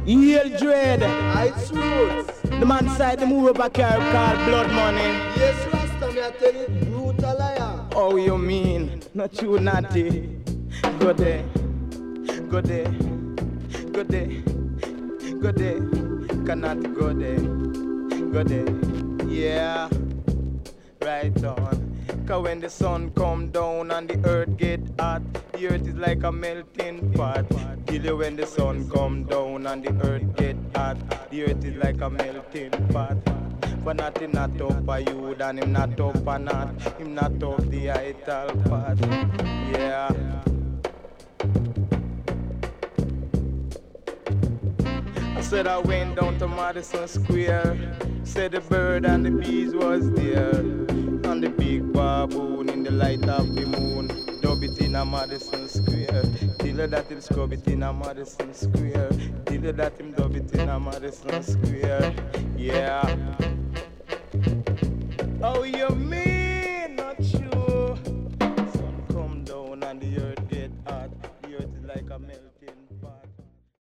Yale Dread. Ice Roots. The man side the move up a car called Blood Money. Yes, Rasta, me I tell you, brutal liar. Oh, you mean? Not you naughty. Go there. Go there. Go there. Go there. Cannot go there. Go there. Yeah. Right on. Cause when the sun come down and the earth get hot, the earth is like a melting pot. Kill you when the sun come down and the earth get hot, the earth is like a melting pot. But nothing not up for you, and him not up for not. Him not up the ital pot. Yeah. I said I went down to Madison Square. Said the bird and the bees was there. And the big baboon in the light of the moon. Dub it in a Madison Square. Till that him scrub it in a Madison Square. Till that him dub it in a Madison Square. Yeah. Oh, you mean not you? Sun come down and the earth